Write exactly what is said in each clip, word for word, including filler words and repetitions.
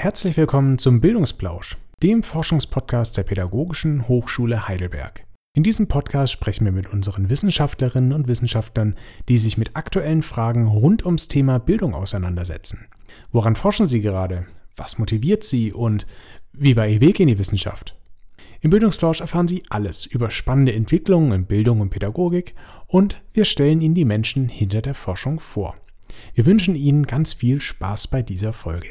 herzlich willkommen zum Bildungsplausch, dem Forschungspodcast der Pädagogischen Hochschule Heidelberg. In diesem Podcast sprechen wir mit unseren Wissenschaftlerinnen und Wissenschaftlern, die sich mit aktuellen Fragen rund ums Thema Bildung auseinandersetzen. Woran forschen sie gerade? Was motiviert sie? Und wie war ihr Weg in die Wissenschaft? Im Bildungsplausch erfahren Sie alles über spannende Entwicklungen in Bildung und Pädagogik und wir stellen Ihnen die Menschen hinter der Forschung vor. Wir wünschen Ihnen ganz viel Spaß bei dieser Folge.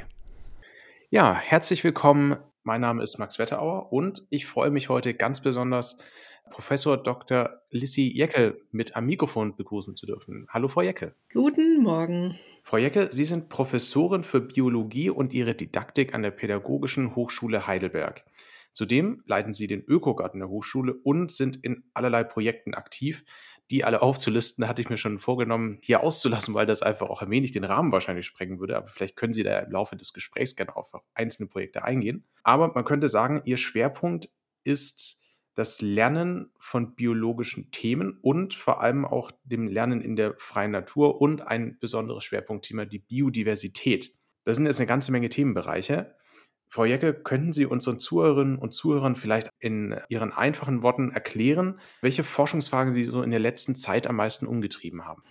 Ja, herzlich willkommen. Mein Name ist Max Wetterauer und ich freue mich heute ganz besonders, Professor Doktor Lissi Jeckel mit am Mikrofon begrüßen zu dürfen. Hallo, Frau Jeckel. Guten Morgen. Frau Jeckel, Sie sind Professorin für Biologie und Ihre Didaktik an der Pädagogischen Hochschule Heidelberg. Zudem leiten Sie den Ökogarten der Hochschule und sind in allerlei Projekten aktiv. Die alle aufzulisten, hatte ich mir schon vorgenommen, hier auszulassen, weil das einfach auch ein wenig den Rahmen wahrscheinlich sprengen würde. Aber vielleicht können Sie da im Laufe des Gesprächs gerne auf einzelne Projekte eingehen. Aber man könnte sagen, Ihr Schwerpunkt ist das Lernen von biologischen Themen und vor allem auch dem Lernen in der freien Natur und ein besonderes Schwerpunktthema, die Biodiversität. Das sind jetzt eine ganze Menge Themenbereiche. Frau Jeckel, könnten Sie unseren Zuhörerinnen und Zuhörern vielleicht in Ihren einfachen Worten erklären, welche Forschungsfragen Sie so in der letzten Zeit am meisten umgetrieben haben?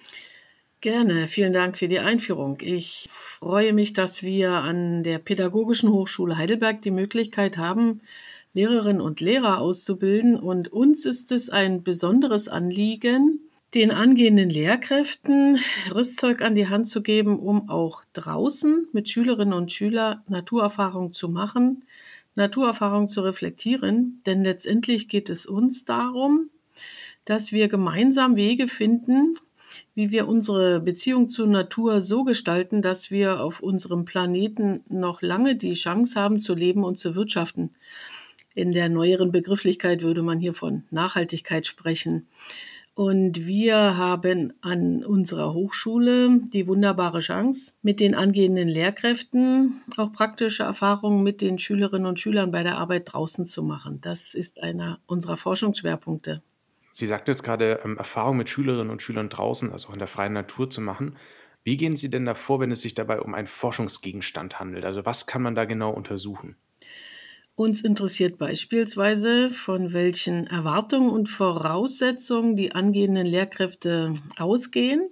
Gerne, vielen Dank für die Einführung. Ich freue mich, dass wir an der Pädagogischen Hochschule Heidelberg die Möglichkeit haben, Lehrerinnen und Lehrer auszubilden. Und uns ist es ein besonderes Anliegen, den angehenden Lehrkräften Rüstzeug an die Hand zu geben, um auch draußen mit Schülerinnen und Schülern Naturerfahrung zu machen, Naturerfahrung zu reflektieren. Denn letztendlich geht es uns darum, dass wir gemeinsam Wege finden, wie wir unsere Beziehung zur Natur so gestalten, dass wir auf unserem Planeten noch lange die Chance haben, zu leben und zu wirtschaften. In der neueren Begrifflichkeit würde man hier von Nachhaltigkeit sprechen. Und wir haben an unserer Hochschule die wunderbare Chance, mit den angehenden Lehrkräften auch praktische Erfahrungen mit den Schülerinnen und Schülern bei der Arbeit draußen zu machen. Das ist einer unserer Forschungsschwerpunkte. Sie sagten jetzt gerade, ähm, Erfahrung mit Schülerinnen und Schülern draußen, also auch in der freien Natur zu machen. Wie gehen Sie denn da vor, wenn es sich dabei um einen Forschungsgegenstand handelt? Also was kann man da genau untersuchen? Uns interessiert beispielsweise, von welchen Erwartungen und Voraussetzungen die angehenden Lehrkräfte ausgehen,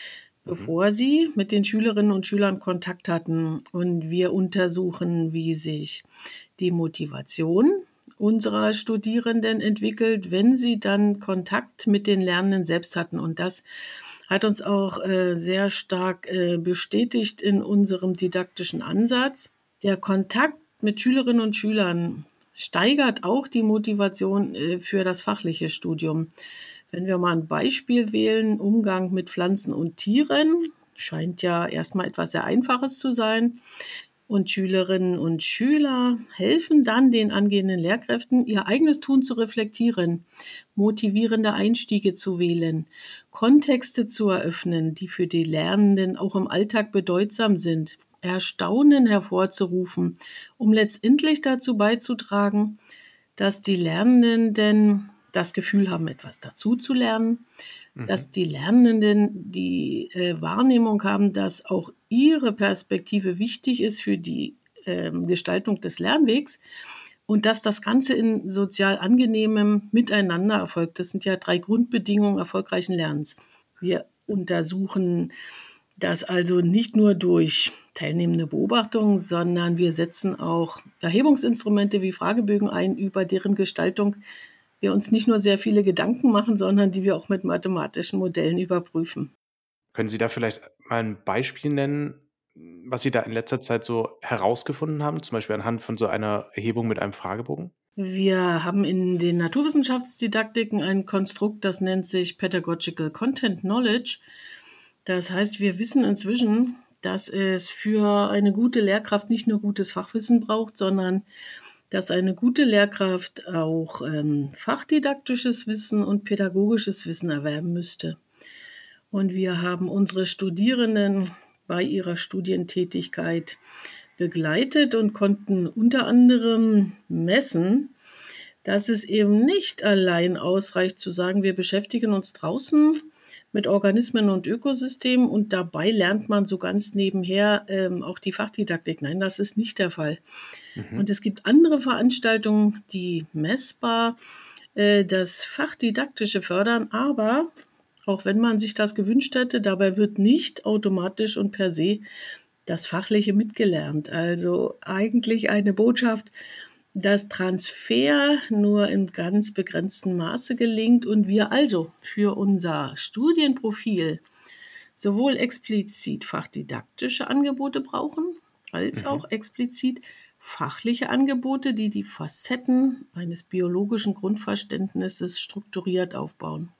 bevor sie mit den Schülerinnen und Schülern Kontakt hatten. Und wir untersuchen, wie sich die Motivation unserer Studierenden entwickelt, wenn sie dann Kontakt mit den Lernenden selbst hatten. Und das hat uns auch äh, sehr stark äh, bestätigt in unserem didaktischen Ansatz. Der Kontakt mit Schülerinnen und Schülern steigert auch die Motivation äh, für das fachliche Studium. Wenn wir mal ein Beispiel wählen, Umgang mit Pflanzen und Tieren, scheint ja erstmal etwas sehr Einfaches zu sein. Und Schülerinnen und Schüler helfen dann den angehenden Lehrkräften, ihr eigenes Tun zu reflektieren, motivierende Einstiege zu wählen, Kontexte zu eröffnen, die für die Lernenden auch im Alltag bedeutsam sind, Erstaunen hervorzurufen, um letztendlich dazu beizutragen, dass die Lernenden das Gefühl haben, etwas dazu zu lernen, Mhm. dass die Lernenden die äh, Wahrnehmung haben, dass auch ihre Perspektive wichtig ist für die ähm, Gestaltung des Lernwegs und dass das Ganze in sozial angenehmem Miteinander erfolgt. Das sind ja drei Grundbedingungen erfolgreichen Lernens. Wir untersuchen das also nicht nur durch teilnehmende Beobachtungen, sondern wir setzen auch Erhebungsinstrumente wie Fragebögen ein, über deren Gestaltung wir uns nicht nur sehr viele Gedanken machen, sondern die wir auch mit mathematischen Modellen überprüfen. Können Sie da vielleicht mal ein Beispiel nennen, was Sie da in letzter Zeit so herausgefunden haben, zum Beispiel anhand von so einer Erhebung mit einem Fragebogen? Wir haben in den Naturwissenschaftsdidaktiken ein Konstrukt, das nennt sich Pedagogical Content Knowledge. Das heißt, wir wissen inzwischen, dass es für eine gute Lehrkraft nicht nur gutes Fachwissen braucht, sondern dass eine gute Lehrkraft auch ähm, fachdidaktisches Wissen und pädagogisches Wissen erwerben müsste. Und wir haben unsere Studierenden bei ihrer Studientätigkeit begleitet und konnten unter anderem messen, dass es eben nicht allein ausreicht zu sagen, wir beschäftigen uns draußen mit Organismen und Ökosystemen und dabei lernt man so ganz nebenher ähm, auch die Fachdidaktik. Nein, das ist nicht der Fall. Und Mhm. es gibt andere Veranstaltungen, die messbar äh, das Fachdidaktische fördern, aber auch wenn man sich das gewünscht hätte, dabei wird nicht automatisch und per se das Fachliche mitgelernt. Also eigentlich eine Botschaft, dass Transfer nur in ganz begrenztem Maße gelingt und wir also für unser Studienprofil sowohl explizit fachdidaktische Angebote brauchen, als auch Mhm. explizit fachliche Angebote, die die Facetten eines biologischen Grundverständnisses strukturiert aufbauen.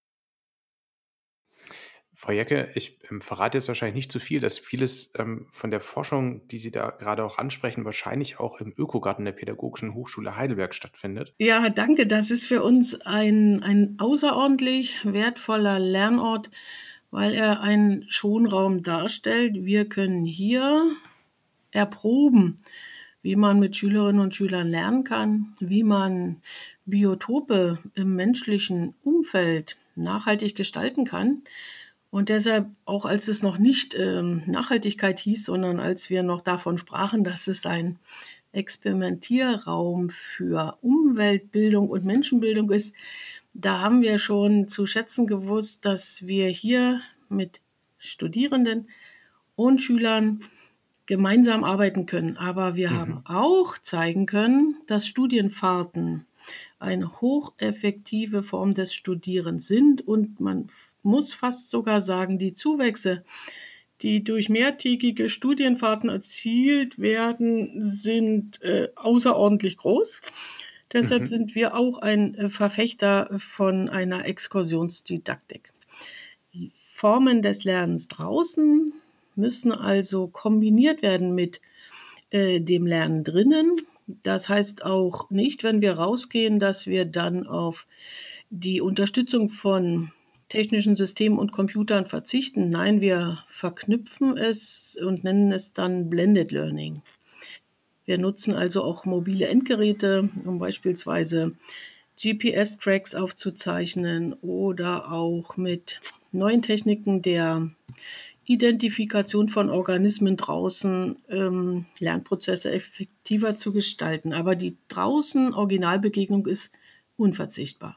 Frau Jecke, ich ähm, verrate jetzt wahrscheinlich nicht zu viel, dass vieles ähm, von der Forschung, die Sie da gerade auch ansprechen, wahrscheinlich auch im Ökogarten der Pädagogischen Hochschule Heidelberg stattfindet. Ja, danke. Das ist für uns ein, ein außerordentlich wertvoller Lernort, weil er einen Schonraum darstellt. Wir können hier erproben, wie man mit Schülerinnen und Schülern lernen kann, wie man Biotope im menschlichen Umfeld nachhaltig gestalten kann. Und deshalb, auch als es noch nicht ähm, Nachhaltigkeit hieß, sondern als wir noch davon sprachen, dass es ein Experimentierraum für Umweltbildung und Menschenbildung ist, da haben wir schon zu schätzen gewusst, dass wir hier mit Studierenden und Schülern gemeinsam arbeiten können. Aber wir haben Mhm. auch zeigen können, dass Studienfahrten eine hocheffektive Form des Studierens sind und man f- muss fast sogar sagen, die Zuwächse, die durch mehrtägige Studienfahrten erzielt werden, sind äh, außerordentlich groß. Deshalb Mhm. sind wir auch ein äh, Verfechter von einer Exkursionsdidaktik. Die Formen des Lernens draußen müssen also kombiniert werden mit äh, dem Lernen drinnen. Das heißt auch nicht, wenn wir rausgehen, dass wir dann auf die Unterstützung von technischen Systemen und Computern verzichten. Nein, wir verknüpfen es und nennen es dann Blended Learning. Wir nutzen also auch mobile Endgeräte, um beispielsweise G P S-Tracks aufzuzeichnen oder auch mit neuen Techniken der Identifikation von Organismen draußen ähm, Lernprozesse effektiver zu gestalten. Aber die draußen Originalbegegnung ist unverzichtbar.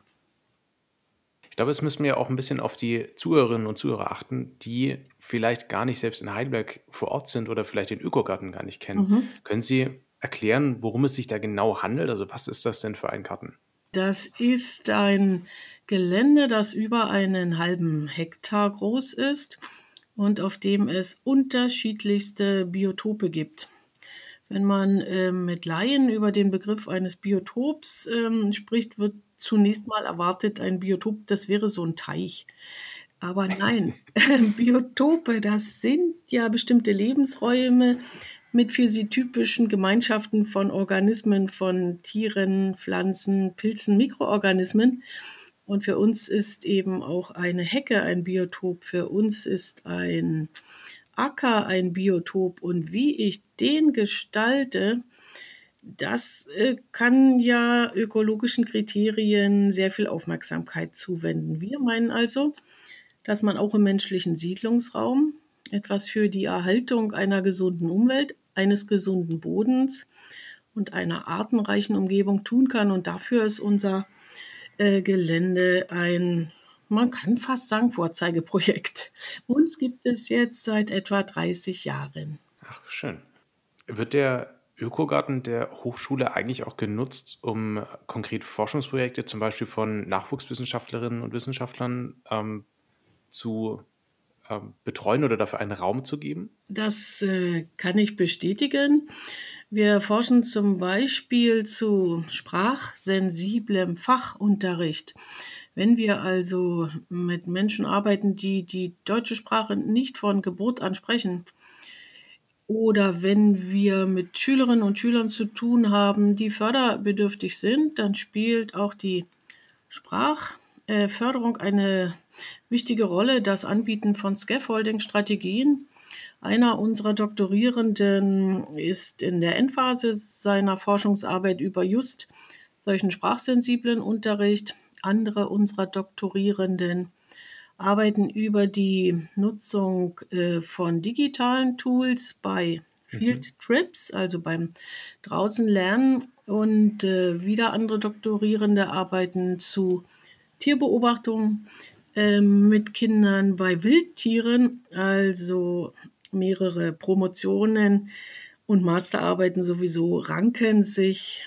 Ich glaube, es müssen wir auch ein bisschen auf die Zuhörerinnen und Zuhörer achten, die vielleicht gar nicht selbst in Heidelberg vor Ort sind oder vielleicht den Ökogarten gar nicht kennen. Mhm. Können Sie erklären, worum es sich da genau handelt? Also, was ist das denn für ein Garten? Das ist ein Gelände, das über einen halben Hektar groß ist und auf dem es unterschiedlichste Biotope gibt. Wenn man ähm, mit Laien über den Begriff eines Biotops ähm, spricht, wird zunächst mal erwartet, ein Biotop, das wäre so ein Teich. Aber nein, Biotope, das sind ja bestimmte Lebensräume mit für sie typischen Gemeinschaften von Organismen, von Tieren, Pflanzen, Pilzen, Mikroorganismen. Und für uns ist eben auch eine Hecke ein Biotop. Für uns ist ein Acker ein Biotop. Und wie ich den gestalte, das äh, kann ja ökologischen Kriterien sehr viel Aufmerksamkeit zuwenden. Wir meinen also, dass man auch im menschlichen Siedlungsraum etwas für die Erhaltung einer gesunden Umwelt, eines gesunden Bodens und einer artenreichen Umgebung tun kann. Und dafür ist unser äh, Gelände ein, man kann fast sagen, Vorzeigeprojekt. Uns gibt es jetzt seit etwa dreißig Jahren. Ach, schön. Wird der Ökogarten der Hochschule eigentlich auch genutzt, um äh, konkret Forschungsprojekte, zum Beispiel von Nachwuchswissenschaftlerinnen und Wissenschaftlern, ähm, zu, ähm, betreuen oder dafür einen Raum zu geben? Das äh, kann ich bestätigen. Wir forschen zum Beispiel zu sprachsensiblem Fachunterricht. Wenn wir also mit Menschen arbeiten, die die deutsche Sprache nicht von Geburt an sprechen, oder wenn wir mit Schülerinnen und Schülern zu tun haben, die förderbedürftig sind, dann spielt auch die Sprachförderung eine wichtige Rolle. Das Anbieten von Scaffolding-Strategien. Einer unserer Doktorierenden ist in der Endphase seiner Forschungsarbeit über just solchen sprachsensiblen Unterricht. Andere unserer Doktorierenden arbeiten über die Nutzung äh, von digitalen Tools bei Field Mhm. Trips, also beim draußen Lernen. Und äh, wieder andere Doktorierende arbeiten zu Tierbeobachtung ähm, mit Kindern bei Wildtieren, also mehrere Promotionen und Masterarbeiten sowieso ranken sich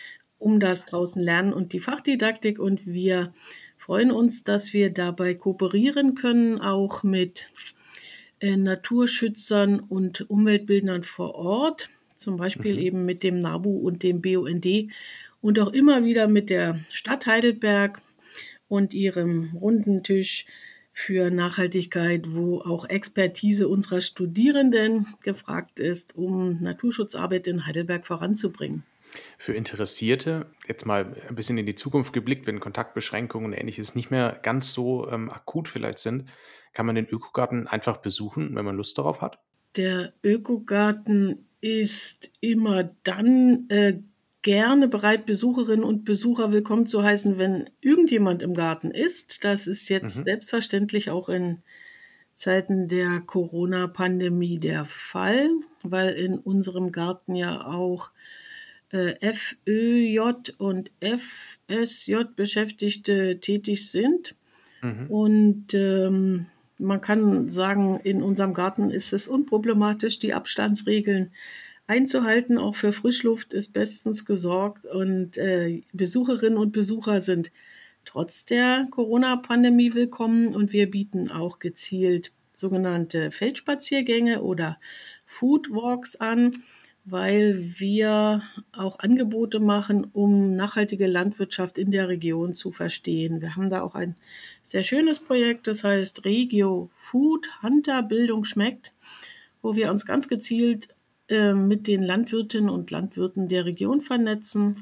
um das draußen Lernen und die Fachdidaktik. Und wir freuen uns, dass wir dabei kooperieren können, auch mit äh, Naturschützern und Umweltbildnern vor Ort, zum Beispiel Mhm. eben mit dem NABU und dem B U N D und auch immer wieder mit der Stadt Heidelberg und ihrem runden Tisch für Nachhaltigkeit, wo auch Expertise unserer Studierenden gefragt ist, um Naturschutzarbeit in Heidelberg voranzubringen. Für Interessierte, jetzt mal ein bisschen in die Zukunft geblickt, wenn Kontaktbeschränkungen und Ähnliches nicht mehr ganz so ähm, akut vielleicht sind, kann man den Ökogarten einfach besuchen, wenn man Lust darauf hat? Der Ökogarten ist immer dann äh, gerne bereit, Besucherinnen und Besucher willkommen zu heißen, wenn irgendjemand im Garten ist. Das ist jetzt Mhm. selbstverständlich auch in Zeiten der Corona-Pandemie der Fall, weil in unserem Garten ja auch äh, F Ö J und F S J-Beschäftigte tätig sind. Mhm. Und ähm, man kann sagen, in unserem Garten ist es unproblematisch, die Abstandsregeln einzuhalten. Auch für Frischluft ist bestens gesorgt und äh, Besucherinnen und Besucher sind trotz der Corona-Pandemie willkommen und wir bieten auch gezielt sogenannte Feldspaziergänge oder Foodwalks an, weil wir auch Angebote machen, um nachhaltige Landwirtschaft in der Region zu verstehen. Wir haben da auch ein sehr schönes Projekt, das heißt Regio Food Hunter Bildung schmeckt, wo wir uns ganz gezielt äh, mit den Landwirtinnen und Landwirten der Region vernetzen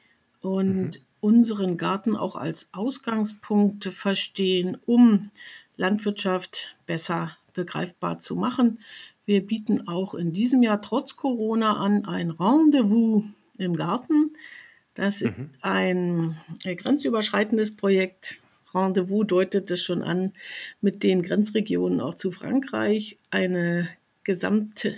Mhm. und unseren Garten auch als Ausgangspunkt verstehen, um Landwirtschaft besser begreifbar zu machen. Wir bieten auch in diesem Jahr trotz Corona an ein Rendezvous im Garten. Das ist Mhm. ein äh, grenzüberschreitendes Projekt. Rendezvous deutet es schon an, mit den Grenzregionen auch zu Frankreich. Eine gesamte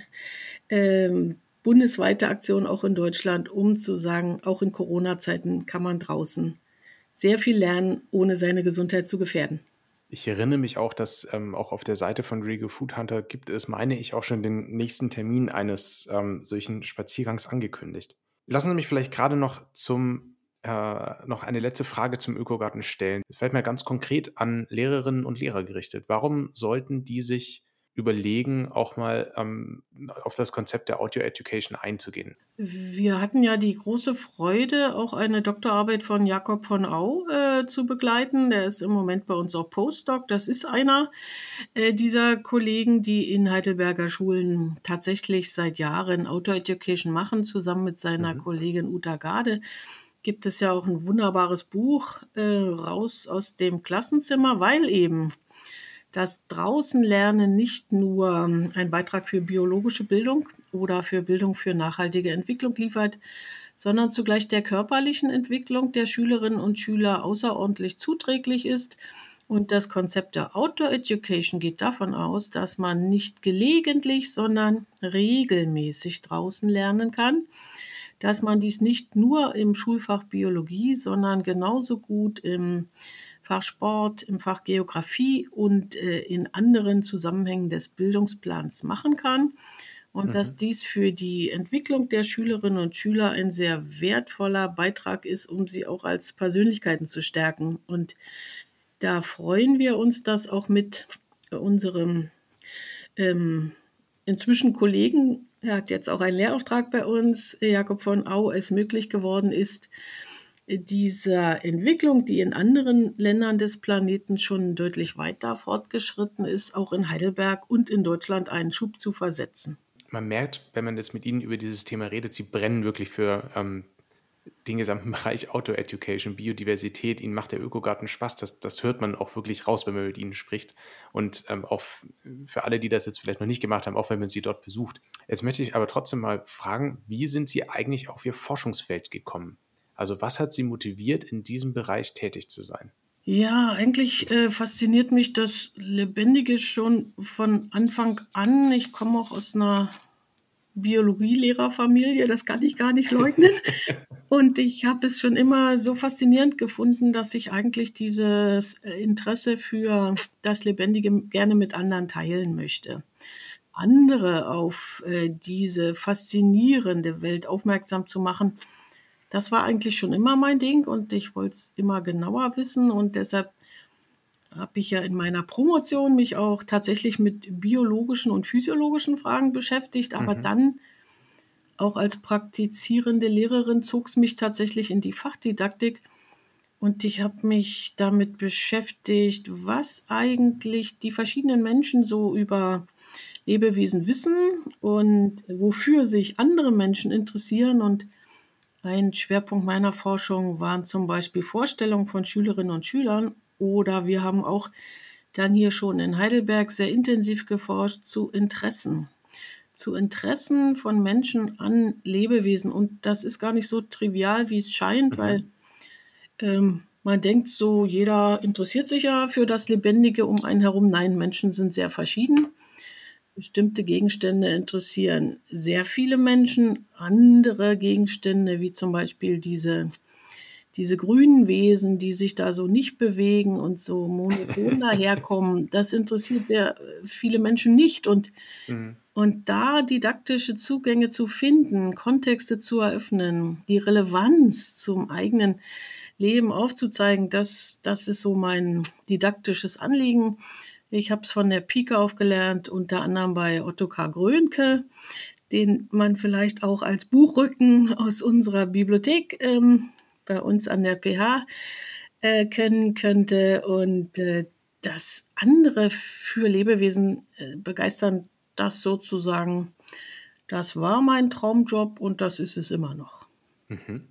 ähm, bundesweite Aktion auch in Deutschland, um zu sagen, auch in Corona-Zeiten kann man draußen sehr viel lernen, ohne seine Gesundheit zu gefährden. Ich erinnere mich auch, dass ähm, auch auf der Seite von Regio Food Hunter gibt es, meine ich, auch schon den nächsten Termin eines ähm, solchen Spaziergangs angekündigt. Lassen Sie mich vielleicht gerade noch zum äh, noch eine letzte Frage zum Ökogarten stellen. Es fällt mir ganz konkret an Lehrerinnen und Lehrer gerichtet. Warum sollten die sich überlegen, auch mal ähm, auf das Konzept der Audio Education einzugehen? Wir hatten ja die große Freude, auch eine Doktorarbeit von Jakob von Au äh, zu begleiten. Der ist im Moment bei uns auch Postdoc. Das ist einer äh, dieser Kollegen, die in Heidelberger Schulen tatsächlich seit Jahren Outdoor Education machen, zusammen mit seiner Mhm. Kollegin Uta Gade. Gibt es ja auch ein wunderbares Buch äh, raus aus dem Klassenzimmer, weil eben das Draußenlernen nicht nur ähm, ein Beitrag für biologische Bildung oder für Bildung für nachhaltige Entwicklung liefert, sondern zugleich der körperlichen Entwicklung der Schülerinnen und Schüler außerordentlich zuträglich ist. Und das Konzept der Outdoor Education geht davon aus, dass man nicht gelegentlich, sondern regelmäßig draußen lernen kann, dass man dies nicht nur im Schulfach Biologie, sondern genauso gut im Fach Sport, im Fach Geografie und äh, in anderen Zusammenhängen des Bildungsplans machen kann und dass Mhm. dies für die Entwicklung der Schülerinnen und Schüler ein sehr wertvoller Beitrag ist, um sie auch als Persönlichkeiten zu stärken. Und da freuen wir uns, dass auch mit unserem ähm, inzwischen Kollegen, er hat jetzt auch einen Lehrauftrag bei uns, Jakob von Au, es möglich geworden ist, dieser Entwicklung, die in anderen Ländern des Planeten schon deutlich weiter fortgeschritten ist, auch in Heidelberg und in Deutschland einen Schub zu versetzen. Man merkt, wenn man jetzt mit Ihnen über dieses Thema redet, Sie brennen wirklich für ähm, den gesamten Bereich Outdoor Education, Biodiversität. Ihnen macht der Ökogarten Spaß. Das, das hört man auch wirklich raus, wenn man mit Ihnen spricht. Und ähm, auch f- für alle, die das jetzt vielleicht noch nicht gemacht haben, auch wenn man Sie dort besucht. Jetzt möchte ich aber trotzdem mal fragen, wie sind Sie eigentlich auf Ihr Forschungsfeld gekommen? Also was hat Sie motiviert, in diesem Bereich tätig zu sein? Ja, eigentlich, äh, fasziniert mich das Lebendige schon von Anfang an. Ich komme auch aus 'ner Biologielehrerfamilie, das kann ich gar nicht leugnen. Und ich habe es schon immer so faszinierend gefunden, dass ich eigentlich dieses, äh, Interesse für das Lebendige m gerne mit anderen teilen möchte. Andere auf, äh, diese faszinierende Welt aufmerksam zu machen, das war eigentlich schon immer mein Ding und ich wollte es immer genauer wissen und deshalb habe ich ja in meiner Promotion mich auch tatsächlich mit biologischen und physiologischen Fragen beschäftigt, aber Mhm. dann auch als praktizierende Lehrerin zog's mich tatsächlich in die Fachdidaktik und ich habe mich damit beschäftigt, was eigentlich die verschiedenen Menschen so über Lebewesen wissen und wofür sich andere Menschen interessieren. Und ein Schwerpunkt meiner Forschung waren zum Beispiel Vorstellungen von Schülerinnen und Schülern oder wir haben auch dann hier schon in Heidelberg sehr intensiv geforscht zu Interessen zu Interessen von Menschen an Lebewesen. Und das ist gar nicht so trivial, wie es scheint, weil, Mhm. ähm, man denkt so, jeder interessiert sich ja für das Lebendige um einen herum. Nein, Menschen sind sehr verschieden. Bestimmte Gegenstände interessieren sehr viele Menschen. Andere Gegenstände, wie zum Beispiel diese diese grünen Wesen, die sich da so nicht bewegen und so monoton daherkommen, das interessiert sehr, äh, viele Menschen nicht. Und Mhm. und da didaktische Zugänge zu finden, Kontexte zu eröffnen, die Relevanz zum eigenen Leben aufzuzeigen, das das ist so mein didaktisches Anliegen. Ich habe es von der Pike auf gelernt, unter anderem bei Ottokar Grönke, den man vielleicht auch als Buchrücken aus unserer Bibliothek, ähm, bei uns an der P H, äh, kennen könnte. Und, äh, das andere für Lebewesen, äh, begeistern, das sozusagen, das war mein Traumjob und das ist es immer noch. Mhm.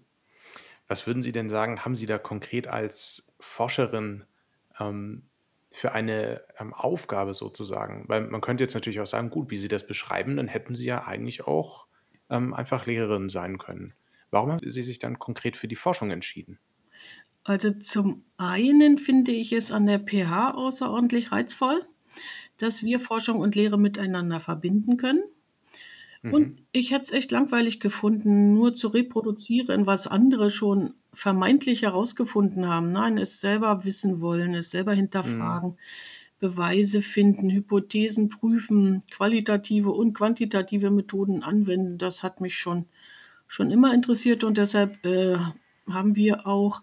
Was würden Sie denn sagen, haben Sie da konkret als Forscherin, ähm, für eine, ähm, Aufgabe sozusagen? Weil man könnte jetzt natürlich auch sagen: „Gut, wie Sie das beschreiben, dann hätten Sie ja eigentlich auch, ähm, einfach Lehrerin sein können.“ Warum haben Sie sich dann konkret für die Forschung entschieden? Also, zum einen finde ich es an der P H außerordentlich reizvoll, dass wir Forschung und Lehre miteinander verbinden können. Und Mhm. ich hätte es echt langweilig gefunden, nur zu reproduzieren, was andere schon vermeintlich herausgefunden haben. Nein, es selber wissen wollen, es selber Mhm. hinterfragen, Beweise finden, Hypothesen prüfen, qualitative und quantitative Methoden anwenden. Das hat mich schon schon immer interessiert und deshalb, äh, haben wir auch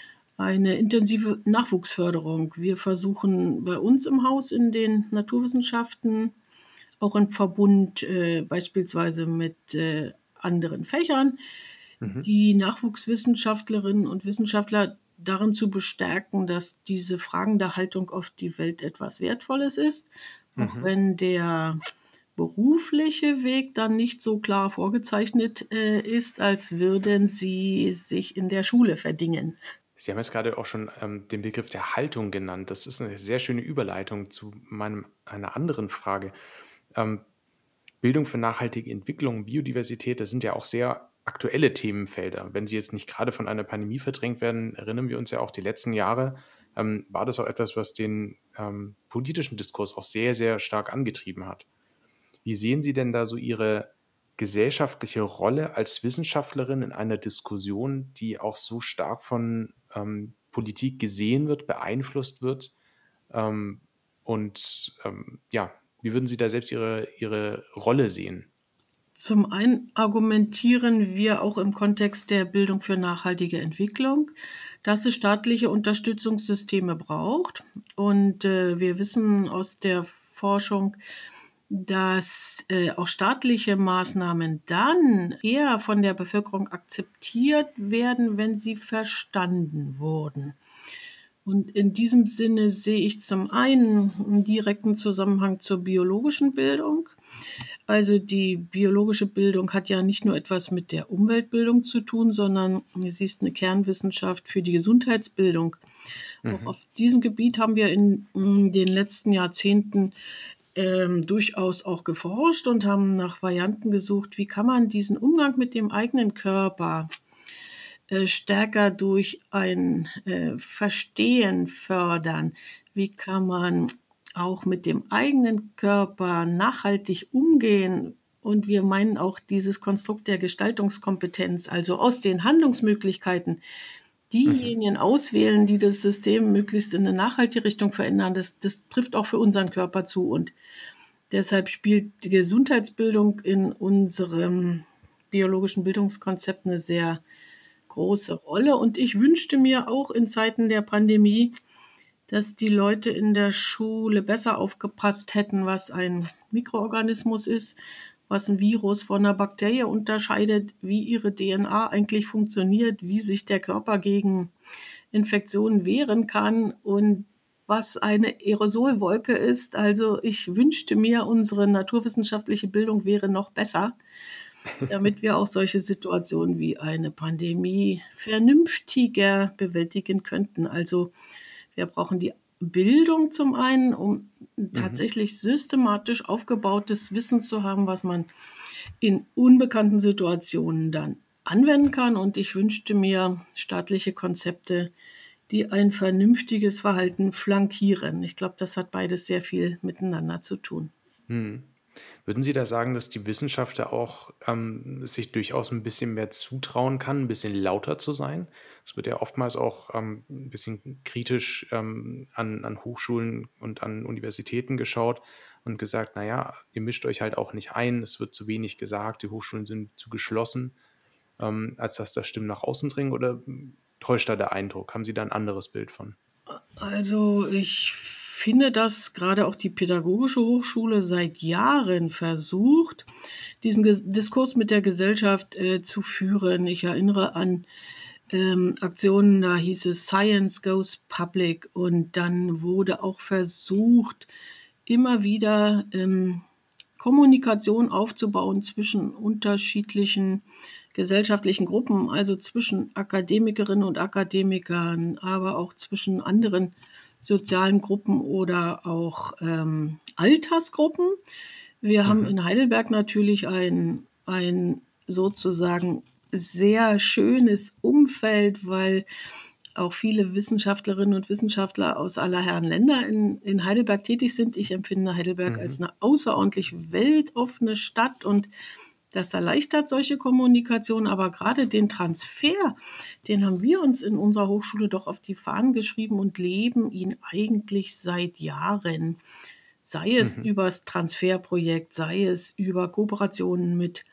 eine intensive Nachwuchsförderung. Wir versuchen bei uns im Haus in den Naturwissenschaften, auch im Verbund, äh, beispielsweise mit, äh, anderen Fächern, Mhm. die Nachwuchswissenschaftlerinnen und Wissenschaftler darin zu bestärken, dass diese fragende Haltung auf die Welt etwas Wertvolles ist, auch Mhm. wenn der berufliche Weg dann nicht so klar vorgezeichnet, äh, ist, als würden sie sich in der Schule verdingen. Sie haben jetzt gerade auch schon, ähm, den Begriff der Haltung genannt. Das ist eine sehr schöne Überleitung zu meinem einer anderen Frage. Ähm, Bildung für nachhaltige Entwicklung, Biodiversität, das sind ja auch sehr aktuelle Themenfelder. Wenn sie jetzt nicht gerade von einer Pandemie verdrängt werden, erinnern wir uns ja auch die letzten Jahre, ähm, war das auch etwas, was den, ähm, politischen Diskurs auch sehr, sehr stark angetrieben hat. Wie sehen Sie denn da so Ihre gesellschaftliche Rolle als Wissenschaftlerin in einer Diskussion, die auch so stark von, ähm, Politik gesehen wird, beeinflusst wird? Ähm, und, ähm, ja, wie würden Sie da selbst Ihre Ihre Rolle sehen? Zum einen argumentieren wir auch im Kontext der Bildung für nachhaltige Entwicklung, dass es staatliche Unterstützungssysteme braucht. Und, äh, wir wissen aus der Forschung, dass, äh, auch staatliche Maßnahmen dann eher von der Bevölkerung akzeptiert werden, wenn sie verstanden wurden. Und in diesem Sinne sehe ich zum einen 'n direkten Zusammenhang zur biologischen Bildung. Also, die biologische Bildung hat ja nicht nur etwas mit der Umweltbildung zu tun, sondern sie ist 'ne Kernwissenschaft für die Gesundheitsbildung. Auch Mhm. auf diesem Gebiet haben wir in, hm, den letzten Jahrzehnten, ähm, durchaus auch geforscht und haben nach Varianten gesucht, wie kann man diesen Umgang mit dem eigenen Körper äh, stärker durch ein äh, Verstehen fördern. Wie kann man auch mit dem eigenen Körper nachhaltig umgehen? Und wir meinen auch dieses Konstrukt der Gestaltungskompetenz, also aus den Handlungsmöglichkeiten Mhm. diejenigen auswählen, die das System möglichst in eine nachhaltige Richtung verändern. Das, das trifft auch für unseren Körper zu. Und deshalb spielt die Gesundheitsbildung in unserem biologischen Bildungskonzept eine sehr große Rolle. Und ich wünschte mir auch in Zeiten der Pandemie, dass die Leute in der Schule besser aufgepasst hätten, was ein Mikroorganismus ist, was ein Virus von einer Bakterie unterscheidet, wie ihre D N A eigentlich funktioniert, wie sich der Körper gegen Infektionen wehren kann und was eine Aerosolwolke ist. Also ich wünschte mir, unsere naturwissenschaftliche Bildung wäre noch besser, damit wir auch solche Situationen wie eine Pandemie vernünftiger bewältigen könnten. Also wir brauchen die Bildung zum einen, um Mhm. tatsächlich systematisch aufgebautes Wissen zu haben, was man in unbekannten Situationen dann anwenden kann. Und ich wünschte mir staatliche Konzepte, die ein vernünftiges Verhalten flankieren. Ich glaube, das hat beides sehr viel miteinander zu tun. Mhm. Würden Sie da sagen, dass die Wissenschaft da auch ähm, sich durchaus ein bisschen mehr zutrauen kann, ein bisschen lauter zu sein? Es wird ja oftmals auch ähm, 'n bisschen kritisch ähm, an an Hochschulen und an Universitäten geschaut und gesagt: „Na ja, ihr mischt euch halt auch nicht ein, es wird zu wenig gesagt, die Hochschulen sind zu geschlossen“, ähm, als dass da Stimmen nach außen dringen oder, hm, täuscht da der Eindruck? Haben Sie da ein anderes Bild von? Also, ich finde, dass gerade auch die Pädagogische Hochschule seit Jahren versucht, diesen Ges Diskurs mit der Gesellschaft, äh, zu führen. Ich erinnere an, ähm, Aktionen, da hieß es „Science goes public“, und dann wurde auch versucht, immer wieder, ähm, Kommunikation aufzubauen zwischen unterschiedlichen gesellschaftlichen Gruppen, also zwischen Akademikerinnen und Akademikern, aber auch zwischen anderen sozialen Gruppen oder auch, ähm, Altersgruppen. Wir haben Mhm, in Heidelberg natürlich ein ein sozusagen sehr schönes Umfeld, weil auch viele Wissenschaftlerinnen und Wissenschaftler aus aller Herren Länder in in Heidelberg tätig sind. Ich empfinde Heidelberg mhm, als eine außerordentlich weltoffene Stadt, und das erleichtert solche Kommunikation. Aber gerade den Transfer, den haben wir uns in unserer Hochschule doch auf die Fahnen geschrieben und leben ihn eigentlich seit Jahren. Sei es mhm, übers Transferprojekt, sei es über Kooperationen mit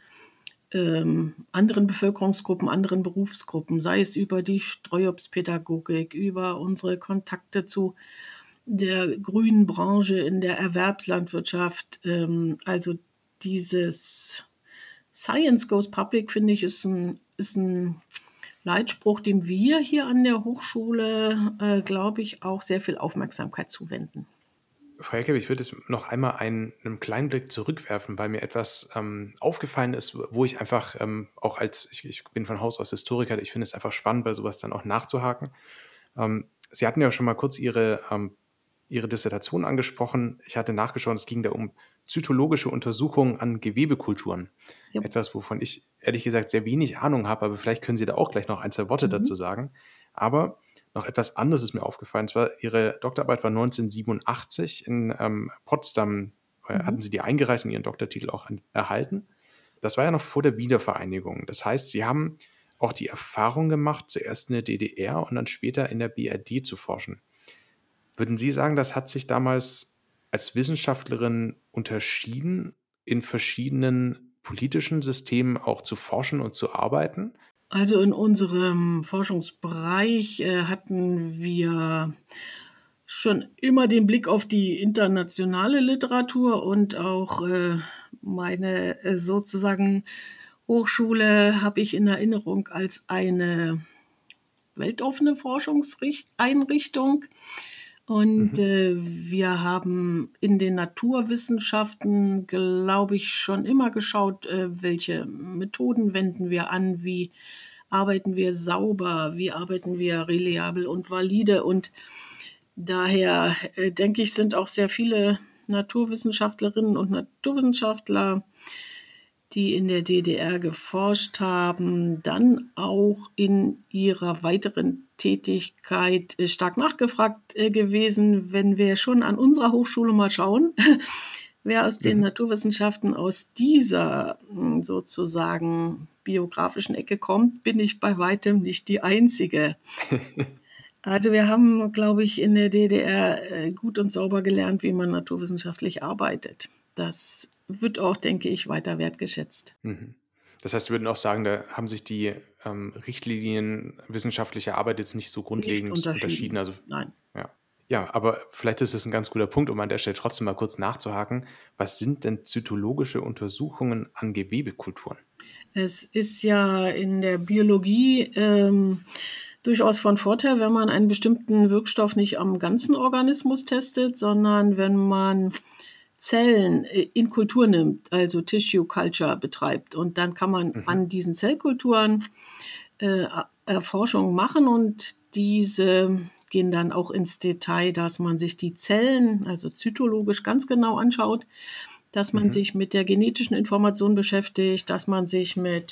ähm, anderen Bevölkerungsgruppen, anderen Berufsgruppen, sei es über die Streuobstpädagogik, über unsere Kontakte zu der grünen Branche in der Erwerbslandwirtschaft. Ähm, also dieses Science goes public, finde ich, ist ein ist 'n Leitspruch, dem wir hier an der Hochschule, äh, glaube ich, auch sehr viel Aufmerksamkeit zuwenden. Frau Ecke, ich würde es noch einmal einen 'nen kleinen Blick zurückwerfen, weil mir etwas, ähm, aufgefallen ist, wo ich einfach, ähm, auch als ich ich bin von Haus aus Historiker, ich finde es einfach spannend, bei sowas dann auch nachzuhaken. Ähm, Sie hatten ja schon mal kurz Ihre, ähm Ihre Dissertation angesprochen. Ich hatte nachgeschaut, es ging da um zytologische Untersuchungen an Gewebekulturen. Ja. Etwas, wovon ich ehrlich gesagt sehr wenig Ahnung habe, aber vielleicht können Sie da auch gleich noch ein, zwei Worte Mhm. dazu sagen. Aber noch etwas anderes ist mir aufgefallen. Und zwar Ihre Doktorarbeit war neunzehnhundertsiebenundachtzig in, ähm, Potsdam äh, Mhm. hatten Sie die eingereicht und Ihren Doktortitel auch an erhalten. Das war ja noch vor der Wiedervereinigung. Das heißt, Sie haben auch die Erfahrung gemacht, zuerst in der D D R und dann später in der B R D zu forschen. Würden Sie sagen, das hat sich damals als Wissenschaftlerin unterschieden, in verschiedenen politischen Systemen auch zu forschen und zu arbeiten? Also, in unserem Forschungsbereich, äh, hatten wir schon immer den Blick auf die internationale Literatur, und auch, äh, meine, äh, sozusagen Hochschule habe ich in Erinnerung als eine weltoffene Forschungsricht Einrichtung. Und, Mhm, äh, wir haben in den Naturwissenschaften, glaube ich, schon immer geschaut, äh, welche Methoden wenden wir an, wie arbeiten wir sauber, wie arbeiten wir reliabel und valide. Und daher, äh, denke ich, sind auch sehr viele Naturwissenschaftlerinnen und Naturwissenschaftler die in der D D R geforscht haben, dann auch in ihrer weiteren Tätigkeit äh, stark nachgefragt äh, gewesen. Wenn wir schon an unserer Hochschule mal schauen, wer aus den Mhm. Naturwissenschaften aus dieser mh, sozusagen biografischen Ecke kommt, bin ich bei weitem nicht die Einzige. Also wir haben, glaube ich, in der D D R äh, gut und sauber gelernt, wie man naturwissenschaftlich arbeitet. Das wird auch, denke ich, weiter wertgeschätzt. Mhm. Das heißt, wir würden auch sagen, da haben sich die ähm, Richtlinien wissenschaftlicher Arbeit jetzt nicht so Nicht grundlegend unterschieden. unterschieden. Also Nein. ja. Ja, aber vielleicht ist es ein ganz guter Punkt, um an der Stelle trotzdem mal kurz nachzuhaken. Was sind denn zytologische Untersuchungen an Gewebekulturen? Es ist ja in der Biologie ähm, durchaus von Vorteil, wenn man einen bestimmten Wirkstoff nicht am ganzen Organismus testet, sondern wenn man Zellen äh, in Kultur nimmt, also Tissue Culture betreibt. Und dann kann man Mhm. an diesen Zellkulturen äh, Erforschungen machen und diese gehen dann auch ins Detail, dass man sich die Zellen, also zytologisch ganz genau anschaut, dass man Mhm. sich mit der genetischen Information beschäftigt, dass man sich mit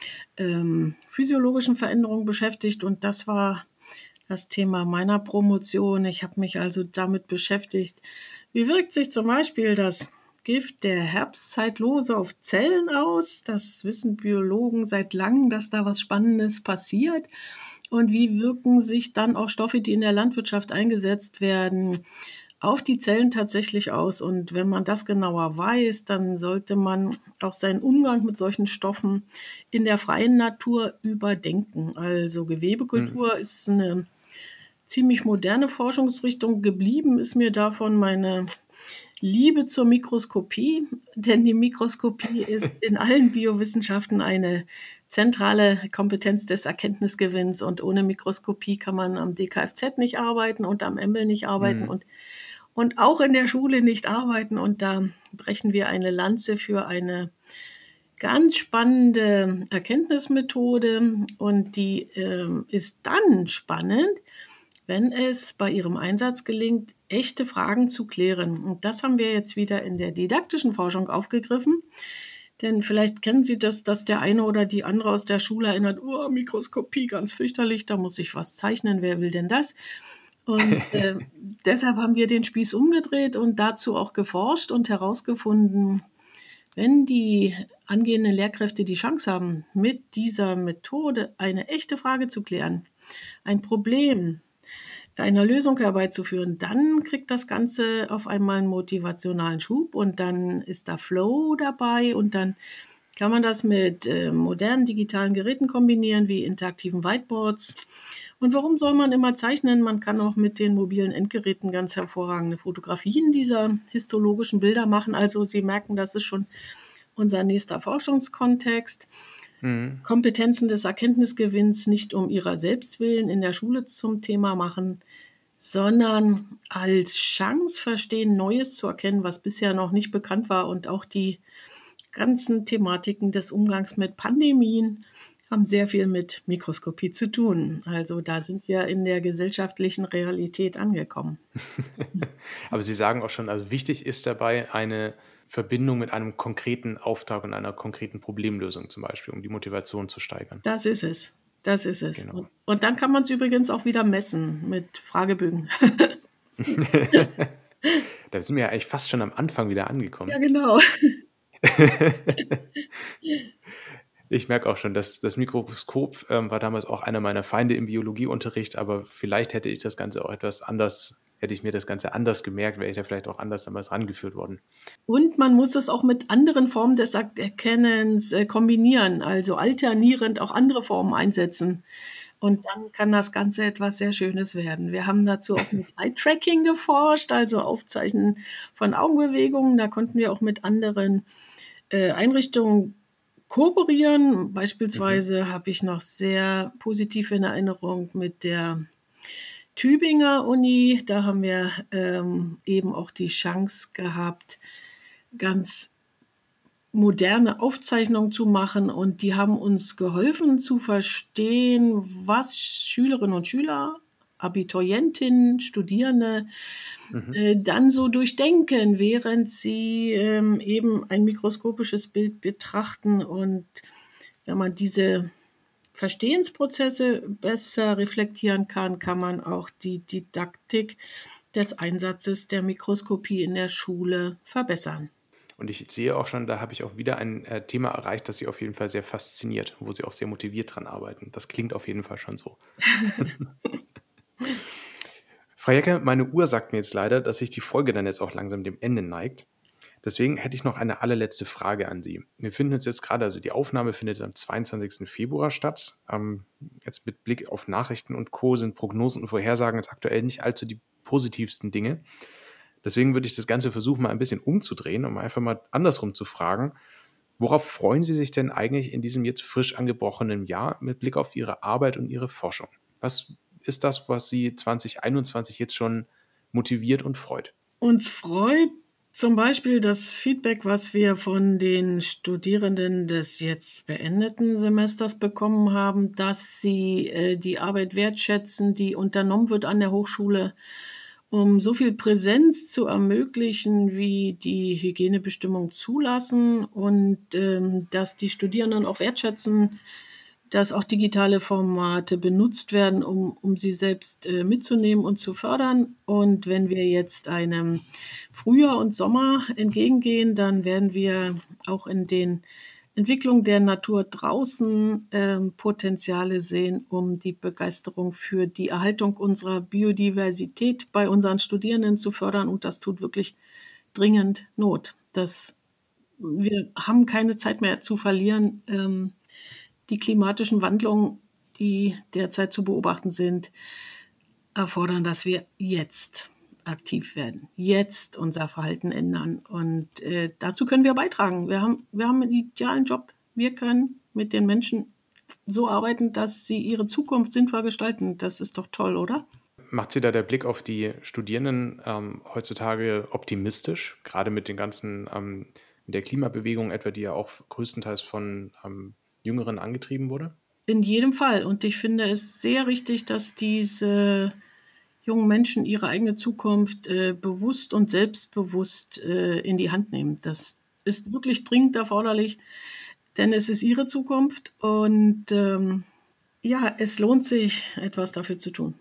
ähm, physiologischen Veränderungen beschäftigt. Und das war das Thema meiner Promotion. Ich habe mich also damit beschäftigt, wie wirkt sich zum Beispiel das Gift der Herbstzeitlose auf Zellen aus? Das wissen Biologen seit langem, dass da was Spannendes passiert. Und wie wirken sich dann auch Stoffe, die in der Landwirtschaft eingesetzt werden, auf die Zellen tatsächlich aus? Und wenn man das genauer weiß, dann sollte man auch seinen Umgang mit solchen Stoffen in der freien Natur überdenken. Also Mhm. Gewebekultur ist eine ziemlich moderne Forschungsrichtung. Geblieben ist mir davon meine Liebe zur Mikroskopie, denn die Mikroskopie ist in allen Biowissenschaften eine zentrale Kompetenz des Erkenntnisgewinns und ohne Mikroskopie kann man am D K F Z nicht arbeiten und am E M B L nicht arbeiten Mhm. und und auch in der Schule nicht arbeiten und da brechen wir eine Lanze für eine ganz spannende Erkenntnismethode und die, ähm, ist dann spannend, wenn es bei ihrem Einsatz gelingt, echte Fragen zu klären. Und das haben wir jetzt wieder in der didaktischen Forschung aufgegriffen. Denn vielleicht kennen Sie das, dass der eine oder die andere aus der Schule erinnert, oh, Mikroskopie, ganz fürchterlich, da muss ich was zeichnen, wer will denn das? Und äh, deshalb haben wir den Spieß umgedreht und dazu auch geforscht und herausgefunden, wenn die angehenden Lehrkräfte die Chance haben, mit dieser Methode eine echte Frage zu klären, ein Problem einer Lösung herbeizuführen, dann kriegt das Ganze auf einmal einen motivationalen Schub und dann ist da Flow dabei und dann kann man das mit äh, modernen digitalen Geräten kombinieren, wie interaktiven Whiteboards. Und warum soll man immer zeichnen? Man kann auch mit den mobilen Endgeräten ganz hervorragende Fotografien dieser histologischen Bilder machen. Also Sie merken, das ist schon unser nächster Forschungskontext. Mhm. Kompetenzen des Erkenntnisgewinns nicht um ihrer selbst willen in der Schule zum Thema machen, sondern als Chance verstehen, Neues zu erkennen, was bisher noch nicht bekannt war. Und auch die ganzen Thematiken des Umgangs mit Pandemien haben sehr viel mit Mikroskopie zu tun. Also da sind wir in der gesellschaftlichen Realität angekommen. Aber Sie sagen auch schon, also wichtig ist dabei eine Verbindung mit einem konkreten Auftrag und einer konkreten Problemlösung zum Beispiel, um die Motivation zu steigern. Das ist es. Das ist es. Genau. Und, und dann kann man es übrigens auch wieder messen mit Fragebögen. Da sind wir ja eigentlich fast schon am Anfang wieder Ja, angekommen. genau. Ich merke auch schon, dass das Mikroskop, ähm, war damals auch einer meiner Feinde im Biologieunterricht, aber vielleicht hätte ich das Ganze auch etwas anders hätte ich mir das Ganze anders gemerkt, wäre ich da vielleicht auch anders damals rangeführt worden. Und man muss es auch mit anderen Formen des Er Erkennens, äh, kombinieren, also alternierend auch andere Formen einsetzen. Und dann kann das Ganze etwas sehr Schönes werden. Wir haben dazu auch mit Eye-Tracking geforscht, also Aufzeichnen von Augenbewegungen. Da konnten wir auch mit anderen, äh, Einrichtungen kooperieren. Mhm. Beispielsweise habe ich noch sehr positiv in Erinnerung mit der Tübinger Uni. Da haben wir, ähm, eben auch die Chance gehabt, ganz moderne Aufzeichnungen zu machen und die haben uns geholfen zu verstehen, was Schülerinnen und Schüler Abiturientinnen, Studierende Mhm. äh, dann so durchdenken, während sie ähm, eben ein mikroskopisches Bild betrachten. Und wenn man diese Verstehensprozesse besser reflektieren kann, kann man auch die Didaktik des Einsatzes der Mikroskopie in der Schule verbessern. Und ich sehe auch schon, da habe ich auch wieder ein äh, Thema erreicht, das Sie auf jeden Fall sehr fasziniert, wo Sie auch sehr motiviert dran arbeiten. Das klingt auf jeden Fall schon so. Frau Jecke, meine Uhr sagt mir jetzt leider, dass sich die Folge dann jetzt auch langsam dem Ende neigt. Deswegen hätte ich noch eine allerletzte Frage an Sie. Wir finden uns jetzt gerade, also die Aufnahme findet am zweiundzwanzigsten Februar statt. Ähm, jetzt mit Blick auf Nachrichten und Co. sind Prognosen und Vorhersagen jetzt aktuell nicht allzu die positivsten Dinge. Deswegen würde ich das Ganze versuchen, mal ein bisschen umzudrehen, um einfach mal andersrum zu fragen. Worauf freuen Sie sich denn eigentlich in diesem jetzt frisch angebrochenen Jahr mit Blick auf Ihre Arbeit und Ihre Forschung? Was ist das, was Sie zwanzig einundzwanzig jetzt schon motiviert und freut? Uns freut zum Beispiel das Feedback, was wir von den Studierenden des jetzt beendeten Semesters bekommen haben, dass sie äh, die Arbeit wertschätzen, die unternommen wird an der Hochschule, um so viel Präsenz zu ermöglichen, wie die Hygienebestimmungen zulassen, und ähm, dass die Studierenden auch wertschätzen, dass auch digitale Formate benutzt werden, um, um sie selbst äh, mitzunehmen und zu fördern. Und wenn wir jetzt einem Frühjahr und Sommer entgegengehen, dann werden wir auch in den Entwicklungen der Natur draußen ähm, Potenziale sehen, um die Begeisterung für die Erhaltung unserer Biodiversität bei unseren Studierenden zu fördern. Und das tut wirklich dringend Not. Das, wir haben keine Zeit mehr zu verlieren. Ähm, Die klimatischen Wandlungen, die derzeit zu beobachten sind, erfordern, dass wir jetzt aktiv werden, jetzt unser Verhalten ändern. Und äh, dazu können wir beitragen. Wir haben, wir haben einen idealen Job. Wir können mit den Menschen so arbeiten, dass sie ihre Zukunft sinnvoll gestalten. Das ist doch toll, oder? Macht Sie da der Blick auf die Studierenden ähm, heutzutage optimistisch, gerade mit den ganzen, ähm, mit der Klimabewegung etwa, die ja auch größtenteils von ähm, Jüngeren angetrieben wurde? In jedem Fall. Und ich finde es sehr richtig, dass diese jungen Menschen ihre eigene Zukunft äh, bewusst und selbstbewusst äh, in die Hand nehmen. Das ist wirklich dringend erforderlich, denn es ist ihre Zukunft und ähm, ja, es lohnt sich, etwas dafür zu tun.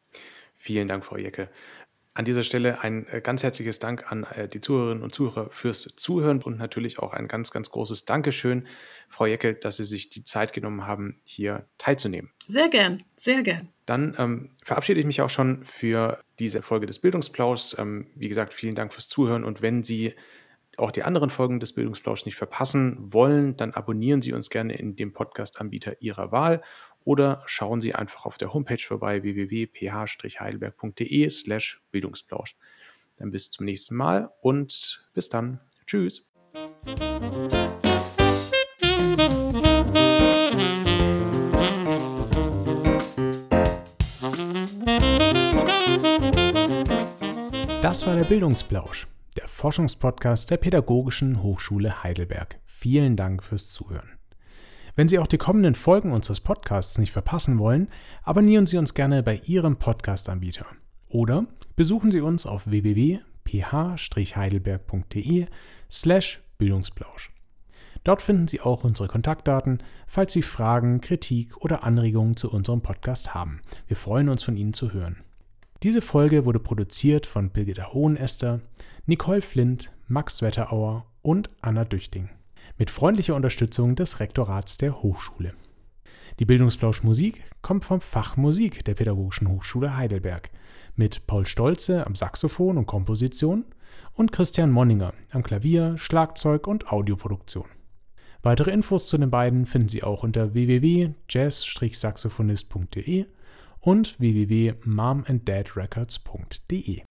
Vielen Dank, Frau Jecke. An dieser Stelle ein äh, ganz herzliches Dank an äh, die Zuhörerinnen und Zuhörer fürs Zuhören und natürlich auch ein ganz, ganz großes Dankeschön, Frau Jecke, dass Sie sich die Zeit genommen haben, hier teilzunehmen. Sehr gern, sehr gern. Dann ähm, verabschiede ich mich auch schon für diese Folge des Bildungsplauschs. Ähm, wie gesagt, vielen Dank fürs Zuhören und wenn Sie auch die anderen Folgen des Bildungsplauschs nicht verpassen wollen, dann abonnieren Sie uns gerne in dem Podcast-Anbieter Ihrer Wahl oder schauen Sie einfach auf der Homepage vorbei w w w punkt p h heidelberg punkt d e slash Bildungsplausch. Dann bis zum nächsten Mal und bis dann. Tschüss. Das war der Bildungsplausch, der Forschungspodcast der Pädagogischen Hochschule Heidelberg. Vielen Dank fürs Zuhören. Wenn Sie auch die kommenden Folgen unseres Podcasts nicht verpassen wollen, abonnieren Sie uns gerne bei Ihrem Podcast-Anbieter. Oder besuchen Sie uns auf w w w punkt p h heidelberg punkt d e slash Bildungsplausch. Dort finden Sie auch unsere Kontaktdaten, falls Sie Fragen, Kritik oder Anregungen zu unserem Podcast haben. Wir freuen uns, von Ihnen zu hören. Diese Folge wurde produziert von Birgitta Hohenester, Nicole Flint, Max Wetterauer und Anna Düchting. Mit freundlicher Unterstützung des Rektorats der Hochschule. Die Bildungsplausch-Musik kommt vom Fach Musik der Pädagogischen Hochschule Heidelberg mit Paul Stolze am Saxophon und Komposition und Christian Monninger am Klavier, Schlagzeug und Audioproduktion. Weitere Infos zu den beiden finden Sie auch unter w w w punkt jazz saxophonist punkt d e und w w w punkt mom and dad records punkt d e.